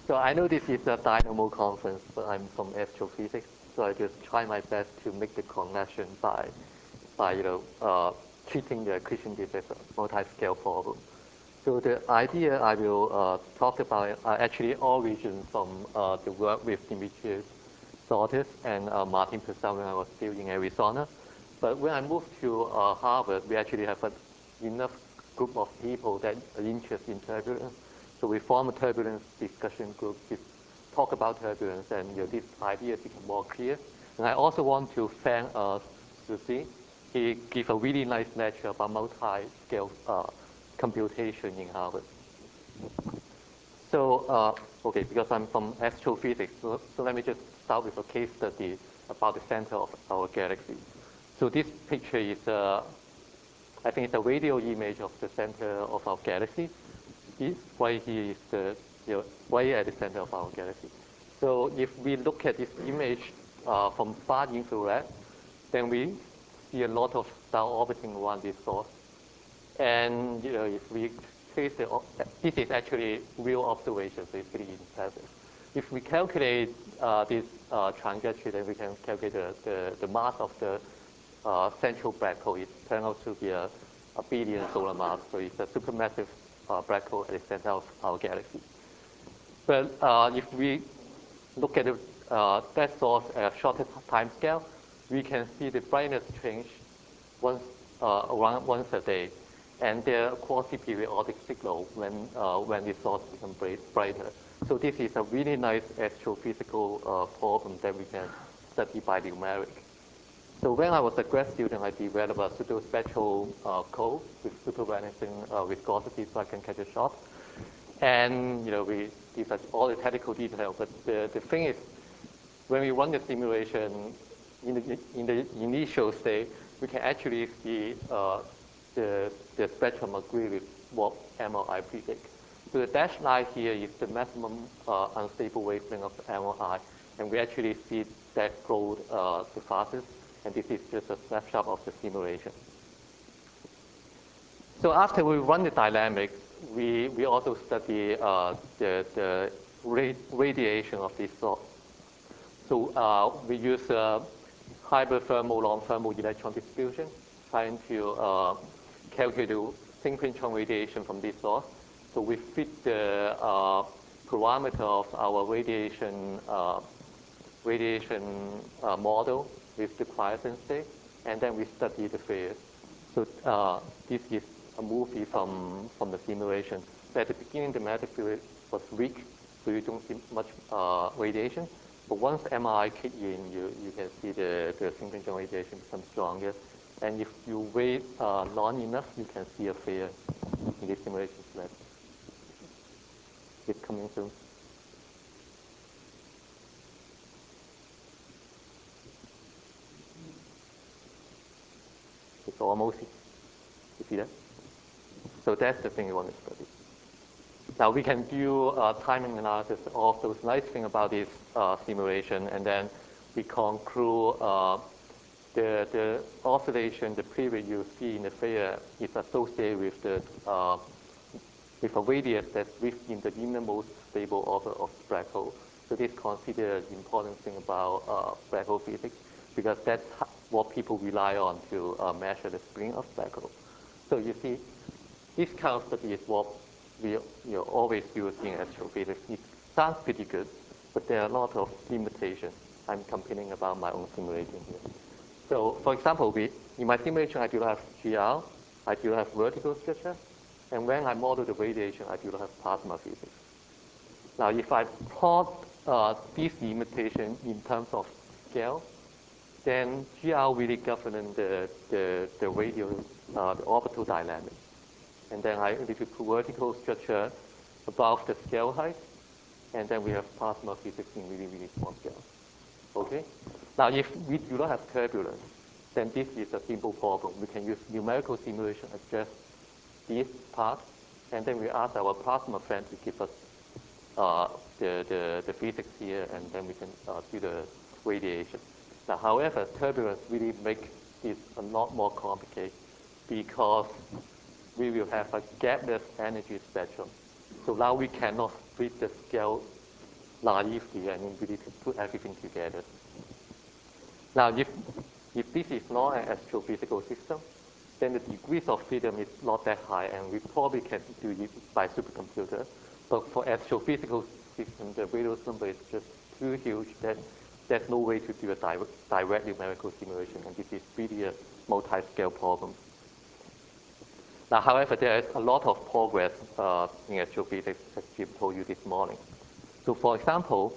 So I know this is a Dynamo conference, but I'm from astrophysics, so I just try my best to make the connection by treating the accretion disk as a multi-scale problem. So the idea I will talk about are actually all regions from the work with Dimitrios Sotis and Martin Purcell when I was still in Arizona. But when I moved to Harvard, we actually have enough group of people that are interested in turbulence. So we form a turbulence discussion group to talk about turbulence, and this idea became more clear. And I also want to thank Susie. He gave a really nice lecture about multi-scale computation in Harvard. So, okay, because I'm from astrophysics, so let me just start with a case study about the center of our galaxy. So this picture is, I think it's a radio image of the center of our galaxy. Right here is right at the center of our galaxy. So if we look at this image from far infrared, then we see a lot of stars orbiting around this source. And if we trace this is actually real observation, so it's pretty impressive. If we calculate this trajectory, then we can calculate the mass of the central black hole. It turns out to be a billion solar mass, so it's a supermassive black hole at the center of our galaxy. But if we look at that source at a shorter time scale, we can see the brightness change around once a day, and they're quasi-periodic signal when the source becomes brighter. So this is a really nice astrophysical problem that we can study by numeric. So when I was a grad student, I developed a pseudospectral code with super-vanishing viscosity so I can catch a shot. And these are all the technical details. But the thing is, when we run the simulation in the initial state, we can actually see the spectrum agree with what MRI predict. So the dashed line here is the maximum unstable wavelength of MRI, and we actually see that grow the fastest. And this is just a snapshot of the simulation. So after we run the dynamics, we also study the radiation of this source. So we use hyperthermal long-thermal electron distribution, trying to calculate the synchrotron radiation from this source. So we fit the parameter of our radiation model with the quiescent state, and then we study the phase. So this is a movie from the simulation. So at the beginning, the magnetic field was weak, so you don't see much radiation. But once MRI kick in, you can see the synchrotron radiation become stronger. And if you wait long enough, you can see a flare in the simulation slab. It's coming soon. It's almost, you see that? So that's the thing we want to study. Now we can do timing analysis of those nice things about this simulation, and then we conclude the oscillation, the period you see in the flare is associated with a radius that's within the innermost stable orbit of the black hole. So this is considered an important thing about black hole physics, because that's what people rely on to measure the spin of black hole. So you see, this kind of study is what we always use in astrophysics. It sounds pretty good, but there are a lot of limitations. I'm complaining about my own simulation here. So, for example, in my simulation, I do have GR, I do have vertical structure, and when I model the radiation, I do have plasma physics. Now, if I plot this limitation in terms of scale, then GR really governs the radial, the orbital dynamics. And then I need to put vertical structure above the scale height, and then we have plasma physics in really, really small scale. Okay? Now, if we do not have turbulence, then this is a simple problem. We can use numerical simulation to address this part, and then we ask our plasma friend to give us the physics here, and then we can do the radiation. Now, however, turbulence really makes this a lot more complicated, because we will have a gapless energy spectrum. So now we cannot split the scale naivety and ability to put everything together. Now, if this is not an astrophysical system, then the degrees of freedom is not that high, and we probably can do it by supercomputer. But for astrophysical system, the Reynolds number is just too huge that there's no way to do a direct numerical simulation, and this is really a multi-scale problem. Now, however, there is a lot of progress in astrophysics, as Jim told you this morning. So, for example,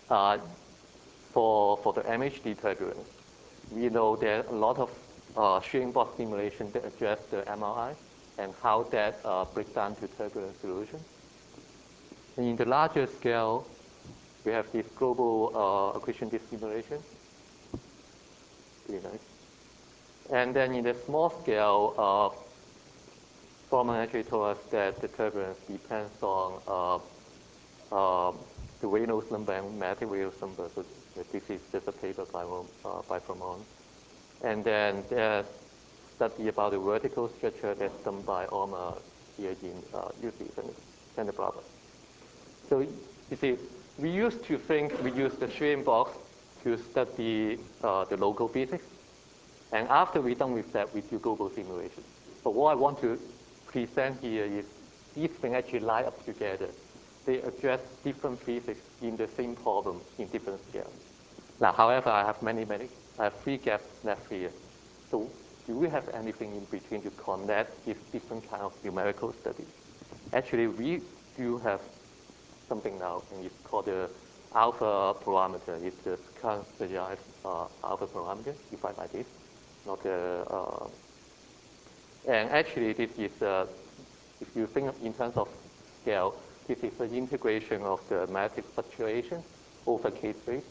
for the MHD turbulence, we know there are a lot of shearing box simulation that address the MRI and how that breaks down to turbulence solution. And in the larger scale, we have this global accretion disk simulation. Pretty nice. And then in the small scale, Solomon actually told us that the turbulence depends on the Reynolds number and magnetic Reynolds number. So this is just a paper by Froment. And then there's study about the vertical structure that's done by Omar here in UC Santa Barbara. So you see, we used to think we use the shearing box to study the local physics. And after we're done with that, we do global simulation. But what I want to present here is these things actually line up together. They address different physics in the same problem in different scales. Now, however, I have 3 gaps left here. So do we have anything in between to connect these different kind of numerical studies? Actually, we do have something now, and it's called the alpha parameter. It's the Scarcity-derived alpha parameter, defined like this. Not the, and actually, this is, if you think in terms of scale, this is the integration of the magnetic fluctuation over K3.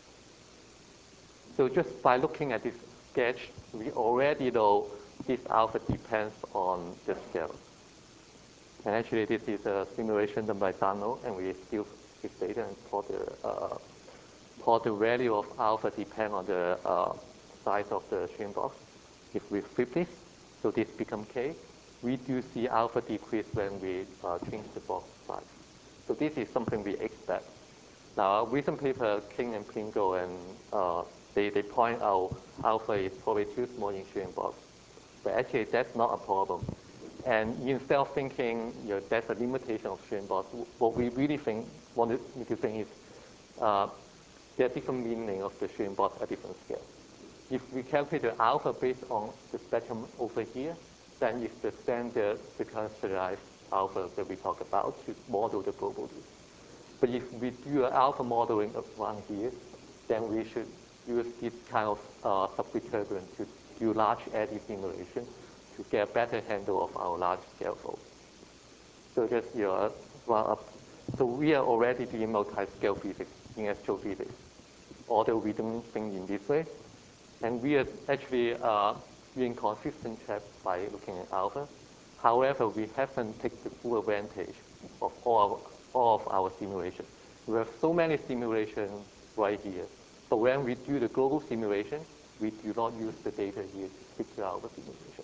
So just by looking at this sketch, we already know this alpha depends on the scale. And actually, this is a simulation done by Dano, and we still this data and for the value of alpha depend on the size of the shearing box. If we flip this, so this becomes K, we do see alpha decrease when we change the box size. So this is something we expect. Now, a recent paper, King and Pingo, and they point out alpha is probably too small in shearing box. But actually, that's not a problem. And instead of thinking that's a limitation of shearing box, what we really want to think is there are different meaning of the shearing box at different scales. If we calculate the alpha based on the spectrum over here, then it's the standard Scarcity-derived alpha that we talk about to model the probability. But if we do an alpha modeling around here, then we should use this kind of subgrid turbulence to do large eddy simulation to get a better handle of our large-scale flow. So just so we are already doing multi-scale physics in astrophysics, although we don't think in this way. And we are actually doing consistent checks by looking at alpha. However, we haven't taken the full advantage of all of our simulations. We have so many simulations right here. But when we do the global simulation, we do not use the data here to stick to our simulation.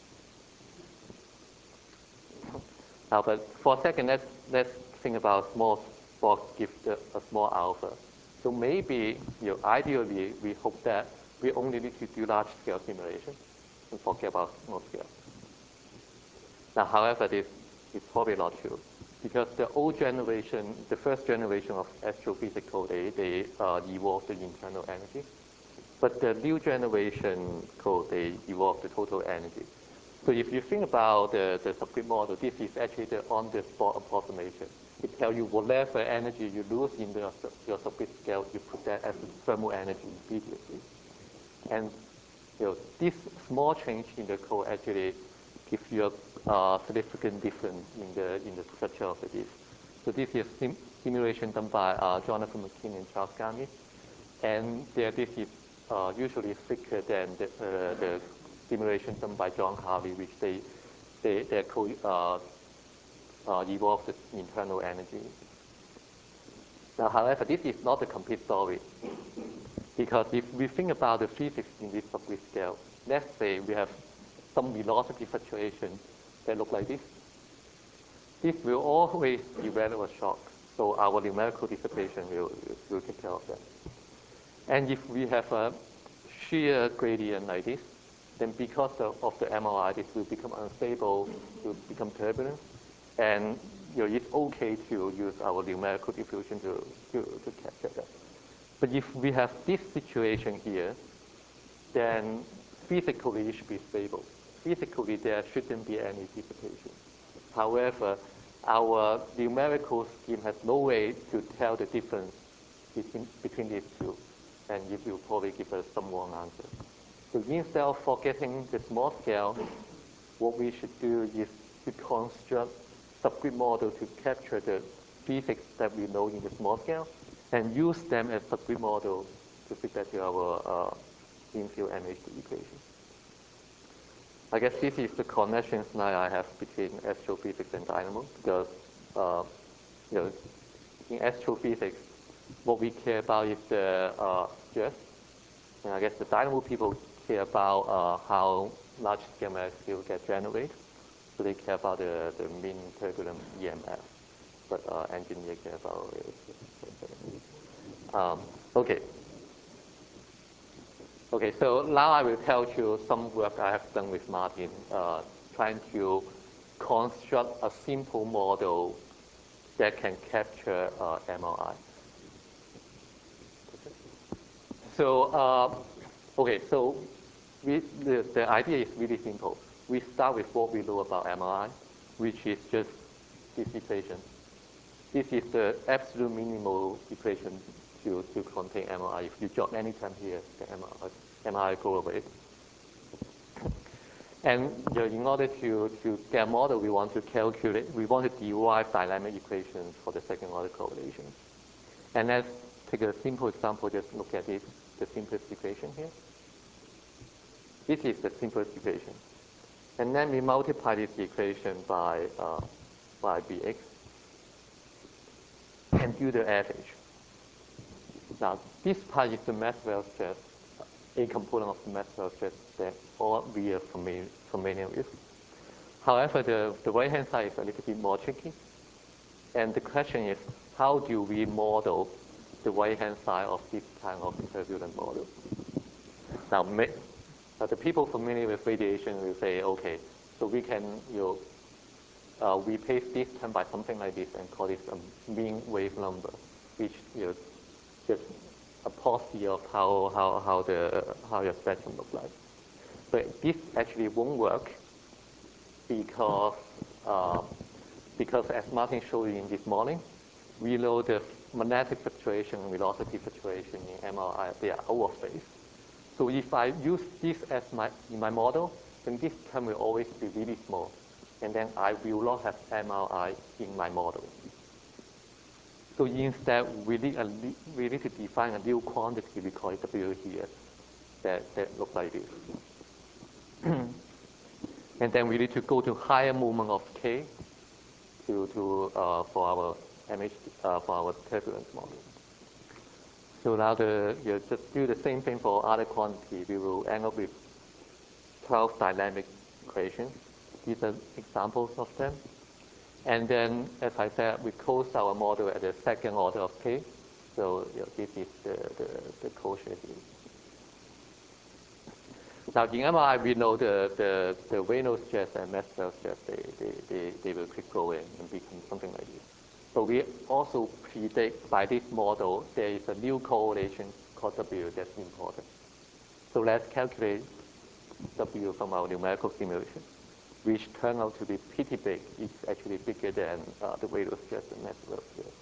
Now, but for a second, let's think about small box give a small alpha. So maybe, ideally, we hope that we only need to do large-scale simulation and forget about small scale. Now, however, this is probably not true, because the old generation, the first generation of astrophysical, they evolved the internal energy. But the new generation code, they evolved the total energy. So if you think about the subgrid model, this is actually the on-the-spot approximation. It tells you whatever energy you lose in your subgrid scale, you put that as thermal energy immediately. And this small change in the code actually gives you a significant difference in the structure of the disk. So this is simulation done by Jonathan McKean and Charles Gami, and their disk is usually thicker than the simulation done by John Harvey, which they code evolve the internal energy. Now, however, this is not the complete story, because if we think about the physics in this subgrid scale, let's say we have some velocity fluctuation that look like this. This will always develop a shock. So our numerical dissipation will take care of that. And if we have a shear gradient like this, then because of the MRI, this will become unstable, will become turbulent, and it's okay to use our numerical diffusion to capture that. But if we have this situation here, then physically it should be stable. Physically, there shouldn't be any dissipation. However, our numerical scheme has no way to tell the difference between these two, and it will probably give us some wrong answer. So instead of forgetting the small scale, what we should do is to construct subgrid model to capture the physics that we know in the small scale, and use them as subgrid model to fit that to our in-field MHD equation. I guess this is the connection slide I have between astrophysics and dynamo, because in astrophysics, what we care about is the stress, and I guess the dynamo people care about how large scale magnetic field get generated, so they care about the mean turbulent EMF, but engineer care about okay. Okay, so now I will tell you some work I have done with Martin, trying to construct a simple model that can capture MRI. So, okay, so the idea is really simple. We start with what we know about MRI, which is just this equation. This is the absolute minimal equation to contain MRI. If you drop any time here, the MRI go away. And in order to get a model, we want to derive dynamic equations for the second order correlations. And let's take a simple example, just look at this, the simplest equation here. This is the simplest equation. And then we multiply this equation by Bx and do the average. Now, this part is the Maxwell stress, a component of the Maxwell stress that all we are familiar with. However, the right-hand side is a little bit more tricky. And the question is, how do we model the right-hand side of this kind of turbulent model? Now, the people familiar with radiation will say, okay, so we can replace this term by something like this and call this a mean wave number, which just a proxy of how your spectrum looks like. But this actually won't work because as Martin showed you in this morning, we know the magnetic fluctuation and velocity fluctuation in MRI, they are out of phase. So if I use this as in my model, then this term will always be really small. And then I will not have MRI in my model. So instead, we need to define a new quantity, we call it W here, that looks like this. And then we need to go to higher moment of K for our turbulence model. So now just do the same thing for other quantity. We will end up with 12 dynamic equations. These are examples of them. And then, as I said, we close our model at the second order of K. So this is the closure here. Now, in MRI, we know the Reynolds stress and Maxwell stress, they will keep growing and become something like this. But we also predict by this model, there is a new correlation called W that's important. So let's calculate W from our numerical simulation, which turned out to be pretty big. It's actually bigger than the Reynolds stress and Maxwell stress.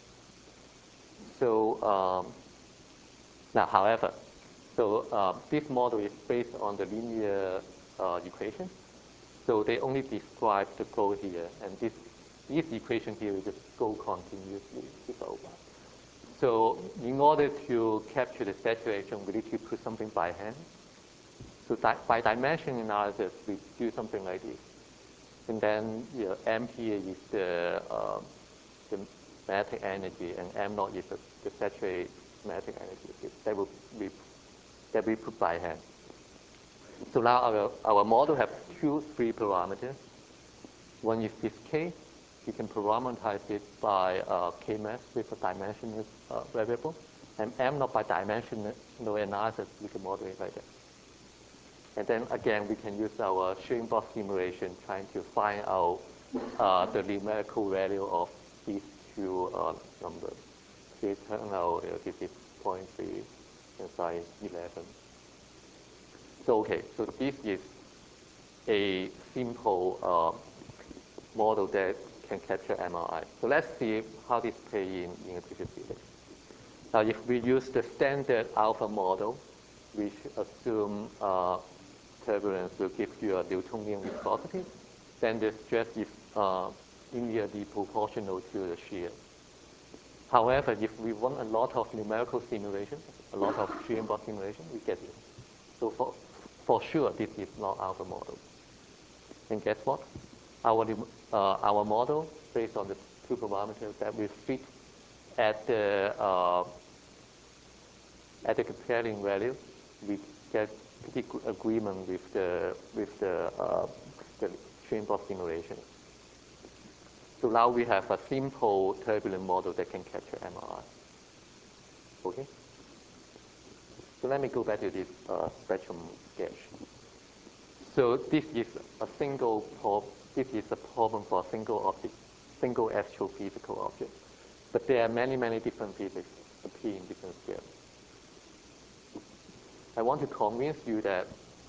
So now, however, this model is based on the linear equation. So they only describe the goal here, and this equation here will just go continuously without one. So in order to capture the saturation, we need to put something by hand. So by dimension analysis, we do something like this. And then M here is the magnetic energy, and M naught is the saturated magnetic energy that we put by hand. So now our model has three parameters. One is this K, you can parameterize it by K-mass with a dimensional variable, and M0 by dimensional analysis, we can model it like that. And then again, we can use our shearing box simulation trying to find out the numerical value of these two numbers. So it turns out this is 0.3 and size 11. So okay, so this is a simple model that can capture MRI. So let's see how this plays in efficient physics. Now, if we use the standard alpha model, which assume turbulence will give you a Newtonian viscosity, then the stress is linearly proportional to the shear. However, if we run a lot of numerical simulation, a lot of shearing box simulation, we get it. So for sure, this is not alpha model. And guess what? Our model, based on the two parameters that we fit at the comparing value, we get pretty good agreement with the shearing box simulation. So now we have a simple turbulent model that can capture MRI. Okay. So let me go back to this spectrum sketch. So this is a problem for a single object, single astrophysical object. But there are many, many different physics appear in different scales. I want to convince you that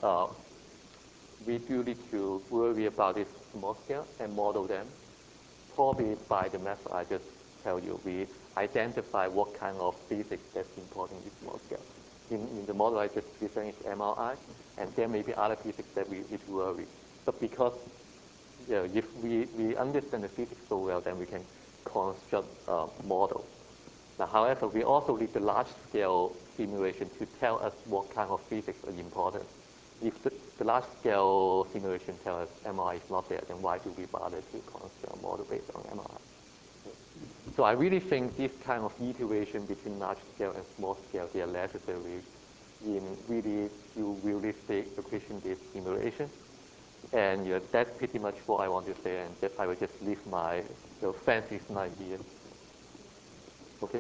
we do need to worry about this small scale and model them. Probably by the method I just tell you, we identify what kind of physics that's important in this small scale. In the model I just presented is MRI, and there may be other physics that we need to worry. But because if we understand the physics so well, then we can construct a model. Now, however, we also need the large-scale simulation to tell us what kind of physics are important. If the large-scale simulation tells us MRI is not there, then why do we bother to construct a model based on MRI? So I really think this kind of iteration between large-scale and small-scale, they are necessary in really do realistic efficient-based simulation. And that's pretty much what I want to say, and I will just leave my fancy slide here. Okay?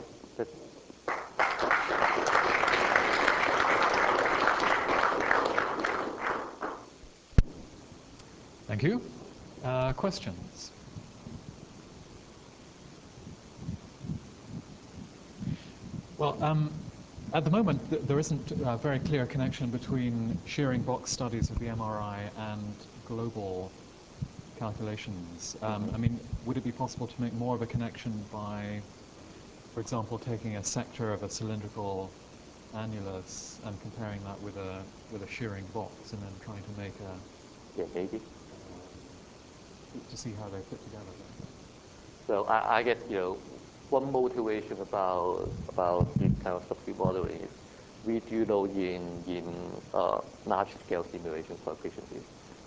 Thank you. Questions? Well, at the moment, there isn't a very clear connection between shearing box studies of the MRI and global calculations. I mean, would it be possible to make more of a connection by, for example, taking a sector of a cylindrical annulus and comparing that with a shearing box, and then trying to make a maybe to see how they fit together? So I guess one motivation about this kind of subfield modeling is we do know in large-scale simulation for efficiency,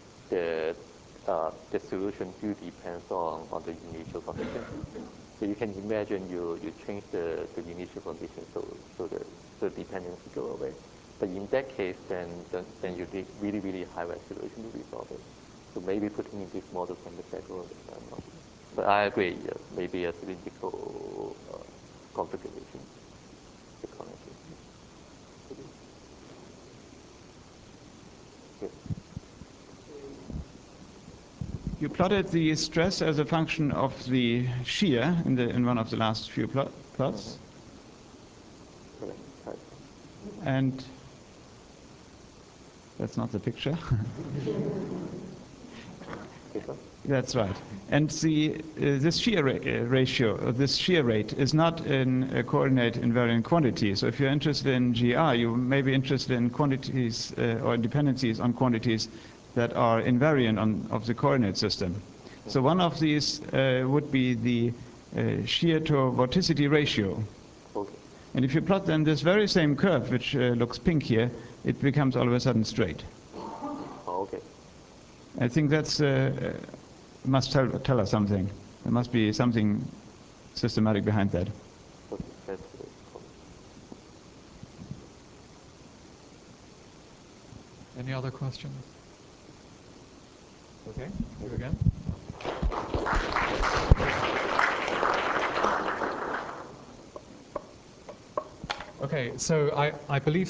the solution do depends on the initial condition. So you can imagine you change the initial condition so the dependency go away. But in that case, then you need really, really high resolution to resolve it. So maybe putting in this model can be better. But I agree, maybe a cylindrical configuration. You plotted the stress as a function of the shear in one of the last few plots. And that's not the picture. That's right. And this shear ratio, this shear rate, is not in a coordinate invariant quantity. So if you're interested in GR, you may be interested in quantities or dependencies on quantities that are invariant of the coordinate system. So one of these would be the shear to vorticity ratio. And if you plot then this very same curve, which looks pink here, it becomes all of a sudden straight. Okay. I think that's must tell us something. There must be something systematic behind that. Any other questions? Okay, you again. Okay, so I believe